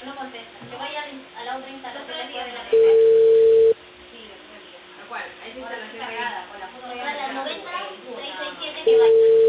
no contesta. Yo voy a la otra instalación de la TV. Sí, ¿A cuál? ¿A esa instalación ahí? Con la foto de la 90 667 que vaya.